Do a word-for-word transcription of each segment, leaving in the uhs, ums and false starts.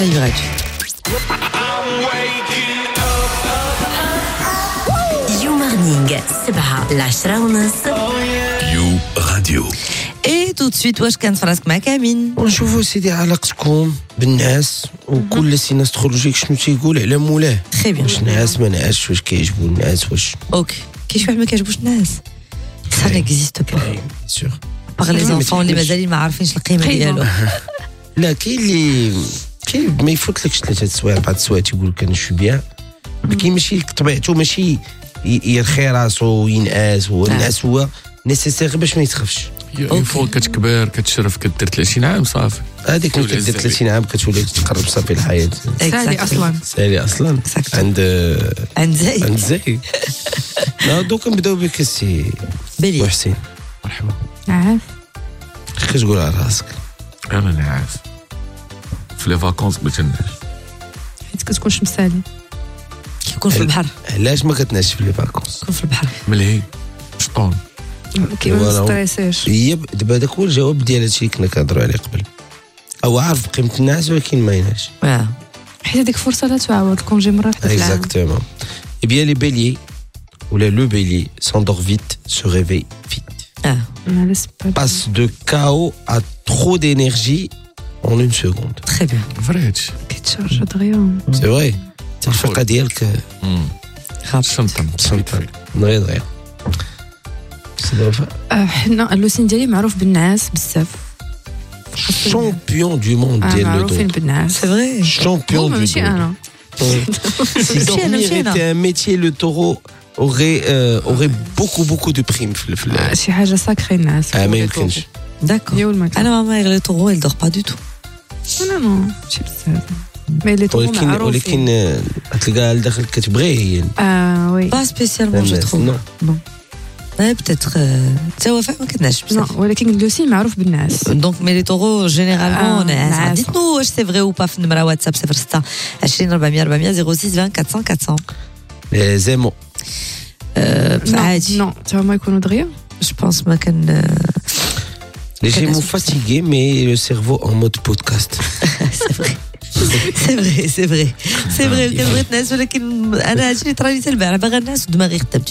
gratuit. You Morning سبعة لعشرة ونص يو راديو. Et tout de suite واش كانت فراسك مع كامين؟ ونشوفوا سيدي علاقتكم بالناس وكل سين استرولوجيك شنو تيقول على مولاه. Très bien. واش ناس ما ناس واش كيعجبوا الناس واش اوكي كي شي واحد ما كيعجبوش الناس ça n'existe pas. سور par les ما enfants اللي تفهمش. مازالين ما عارفينش القيمه ديالو. لا كاين اللي كاين ما يفوتلكش ثلاثه السوايع بعد السوايع تيقول لك انا شو بيان. كاين ماشي طبيعته ماشي يرخي راسو وينعس هو الناس هو نيسيسير باش ما يتخفش. اون فوا كتكبر كتشرف كدير ثلاثين عام صافي هذيك ملي كدير ثلاثين عام كتولي تقرب صافي الحياه. سالي اصلا سالي اصلا Exactement. عند عند زي عند زي. لا دوك نبداو بك السي بلي محسن. مرحبا. عارف خي تقول على راسك. انا نعاس في لي فاكونس ما تنعس حيت كتكون شمسالي كيكون في البحر علاش ما كتنعسش في لي فاكونس؟ كيكون في البحر ملهي شطون كيما voilà. ما ستريسيش. هي ب- دابا هذاك هو الجواب ديال هادشي اللي كنا كنهضروا عليه قبل. او عارف قيمه الناس ولكن ما ينعش. اه حيت هذيك فرصه لا تعاود الكونجي مره واحده في العام. Exactement. Eh bien, les béliers, ou les, le bélier, s'endort vite, se réveille vite. اه لا سي با Passe de chaos à trop d'énergie en une seconde. très bien فري هادشي كيتشارج دغيا. C'est vrai. C'est الفرقة ديالك خاطر شنطن سنتر دغيا دغيا. آه، حنا اللوسين ديالي معروف بالناس بزاف. Champion du monde آه، ديال le معروفين dos. بالناس. سي فري Champion هما du ماشي dos. انا. Si dormir مشينا. était un métier, le taureau aurait, euh, aurait beaucoup, beaucoup de primes. في- في- آه، شي حاجه ساكري الناس. آه، ما يمكنش. داكور يا والمكان. انا ماما يغلي طورو il dort pas du tout. لا لا ماشي بزاف. مي لي طوغو ولكن معروفين. ولكن آه، تلقاها لداخل كتبغيه هي. اه وي. pas spécialement je trouve. Non. Ouais, peut-être تا وفاء ما كتنعش نو بزاف. ولكن اللوسين معروف بالناس. دونك مي لي طورو جينيرالمون آه، ناعس. ناعس. ديتنو واش سي فري ou pas في النمره واتساب صفر ستة عشرين أربعمية أربعمية صفر ستة عشرين أربعمية أربعمية Les aimants. عادي نو تا هما يكونوا دغيا. جو بونس ما كان Les Quelle Gémeaux astuce. fatigués, mais le cerveau en mode podcast. سي فري سي فري سي فري سي فري كنبغي نعس ولكن انا هادشي اللي طرا لي حتى البارح باغا نعس ودماغي خدام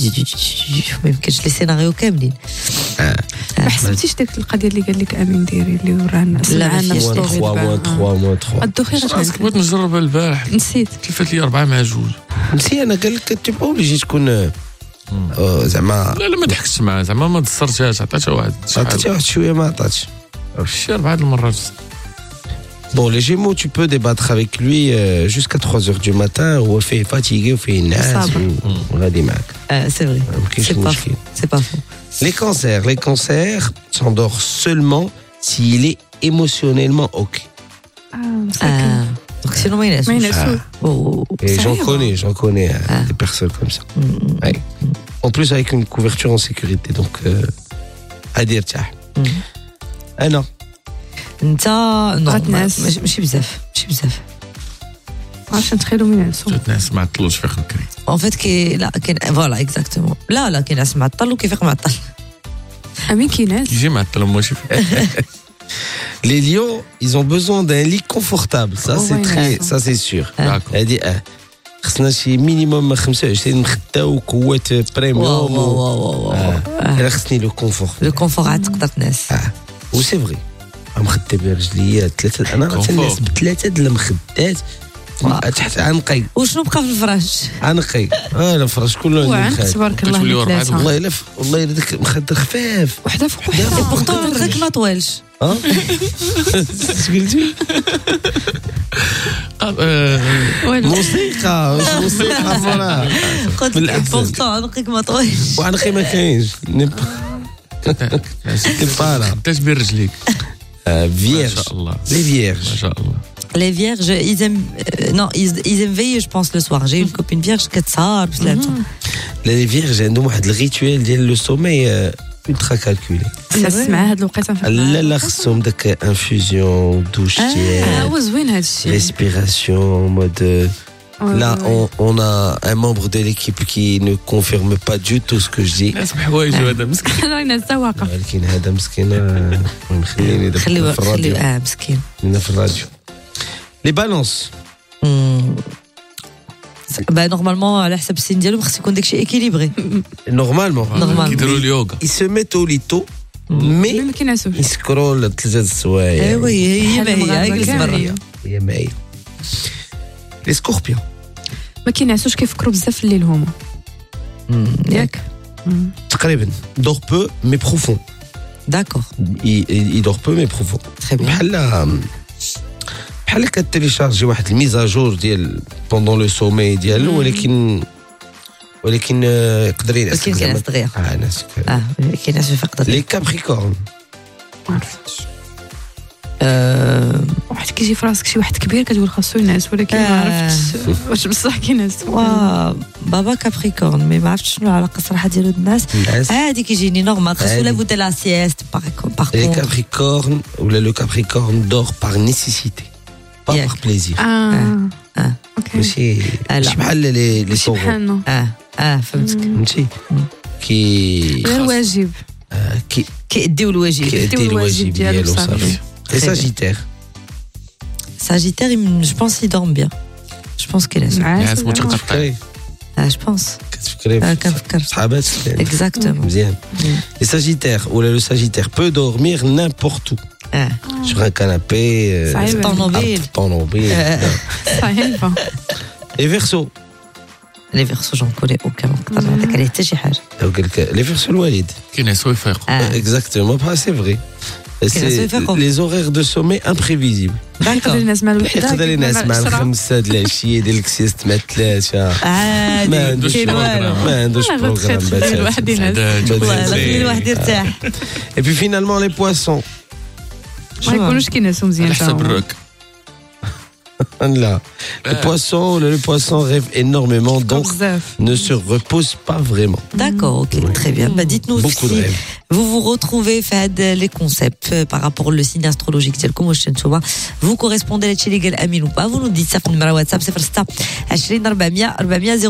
ما يمكنش لي سيناريو كاملين. ما حسبتيش ديك القضيه اللي قال لك امين ديري اللي وراه الناس لا، ما معانا فيهاش. في Moins الطوغي trois, دابا. moins trois, moins trois. الدوخي راسك غتعرف. بغيت نجرب البارح نسيت. كلفت لي أربعة مع جوج. نسي انا قال لك تي با اوبليجي تكون آه، زعما لا لا ما ضحكتش معاه زعما ما دصرتهاش عطاتها واحد عطاتي شحال واحد شويه ما عطاتش. شي أربعة د المرات. Bon, les Gémeaux, tu peux débattre avec lui euh, jusqu'à trois heures du matin هو فيه fatigué وفيه نعاس صابر. وغادي معاك. سي فري ما كاينش سي با مشكل. سي با فو. Les cancers, les cancers s'endort seulement s'il est émotionnellement ok. اه مساكن. دونك سينو ما ينعسوش. ما ينعسوش. Et j'en صحيح. connais, j'en connais euh, des personnes comme ça. Ouais. En plus avec une couverture en sécurité, donc غادي يرتاح. انا انت نو غتنعس. ماشي ماشي بزاف ماشي بزاف. عرفت نتخيلوا من ينعسوا. تنعس مع الطلوش فيق بكري. اون فيت كي لا كاين فوالا اكزاكتومون لا لا كينعس معطل وكيفيق معطل. امين كينعس. يجي معطل ماشي les lions, ils ont besoin d'un lit confortable. Ça, Oh, c'est ouais, très, d'accord. ça c'est sûr. داكور. هذه اه خصنا شي مينيموم خمسة وعشرين مخده وقوات واو بريميوم. واو واو واو. انا خصني لو كونفور. لو كونفور عاد تقدر تنعس. و سي فري مخده برجليات ثلاثه. انا كونفور. تنعس بثلاثه د المخدات تحت عنقي وشنو بقى في الفراش؟ عنقي. اه الفراش كله وعنك عندي مخاد. تبارك الله كتوليو عليك أربعة ثلاثة. والله الا ف- والله الا داك مخده خفاف. وحده فوق اي وحده. بورتون مخك ما طوالش. اه اش قلتي؟ والو. موسيقى مش موسيقى فرا. قلت لك بالأحسن. بورتون مخك ما طوالش. وعنقي ما كاينش. كبارة. خداش بين رجليك. ما Vierge. شاء الله. Les vierges. ما شاء الله. Les vierges, ils aiment euh, non, ils, ils aiment veiller, je pense, le soir. J'ai une copine vierge qui تسهر بزاف. Les vierges عندهم واحد الريتوال ديال لو سومي ultra calculé. نعس مع هاد الوقيته نفيق لا لا خصهم داك انفوزيون دوش اه ديال هو زوين هاد الشيء. respiration mode. Là, on, on a un membre de l'équipe qui ne confirme pas du tout ce que je dis. ناس بحوايجو هذا مسكين. انا نعس واقف. ولكن هذا مسكين. المهم خليني دابا خليو في الراديو. خليو اه مسكين. خلينا في الراديو. Les balances. Hmm. Bah, normalement, على حسب السن ديالهم خص يكون داكشي équilibré. Normalement. Normalement. كيديروا اليوغا. Ils se mettent au lito, مي mais ما كينعسوش يسكروا ثلاثة السوايع. Eh oui, هي ما بحال هي المغاربة جلس برا. كاملين. هي ما هي. Les scorpions. ما كينعسوش كيفكروا بزاف في الليل هما ياك تقريبا. Dort peu, mais profond. D'accord, Il, il, il dort peu, mais profond. très bien. بحال بحال كتيليشارجي واحد الميزاجور ديال بوندون لو سومي ديالو ولكن ولكن آه، يقدر ينعس ولكن كينعس دغيا. اه ناس اه كينعس في فقد لي كابريكورن. ما عرفتش آه، واحد كيجي في راسك شي واحد كبير كتقول خاصو ينعس ولكن ما آه. عرفتش واش بصح كينعس وا بابا كابريكورن مي ما عرفتش شنو العلاقه الصراحه ديالو الناس الناس عادي كيجيني نورمال خاصو عادي. لا بوتا لا سيست باغ لي كونتر كابريكورن ولا لو كابريكورن دور باغ نيسيسيتي با ياك. باغ بليزير. اه اه اوكي ماشي لا. ماشي بحال لي لي ماشي طورو بحالنا اه اه فهمتك فهمتي كي غير واجب آه، كي كيديو الواجب كيدي الواجب الواجب ديالو ديالو صافي. صافي. لي Très bien. ساجيتير. Sagittaire, il- je pense qu'il dort bien. Je pense qu'il est. ناس متقطع. Ah, je pense. كتفكري Ah, في كنفكر. صحابات Exactement. مزيان. Les Sagittaires ou le Sagittaire peut dormir n'importe où. Ah. Sur un canapé, euh, صعيبة. طونوبيل. ah, طونوبيل. صعيبة Les Verseaux. Les versos, j'en connais aucun. نقدر نعطيك عليه حتى شي حاجة. أو قالك les Verseaux الوالد. كينعسوا يفيقوا. Ah. Exactement, bah, c'est vrai. C'est يفيقوا. les horaires de sommeil imprévisibles. يقدر D'accord. ينعس مع الوحدة يقدر ينعس مع الخمسة د العشية ديال الكسيست مع الثلاثة. عادي. ما عندوش كاين والو. بروغرام. ما عندوش والله غير بروغرام تخيل تخلي باتاتا. الواحد ينعس سعدات. والله لا خلي الواحد يرتاح. Et puis finalement les poissons. ما يكونوش كينعسوا مزيان على تا حسب هما. الرك. Là. Le poisson, le, le poisson rêve énormément, donc بزاف ne se repose pas vraiment. D'accord, ok, très bien. Bah, dites-nous Beaucoup de si rêves. vous vous retrouvez Fahad les concepts euh, par rapport au signe astrologique ديالكم واش نتوما vous correspondez لهادشي اللي قال امين ou pas vous nous dites ça في النمره واتساب صفر ستة عشرين أربعمية أربعمية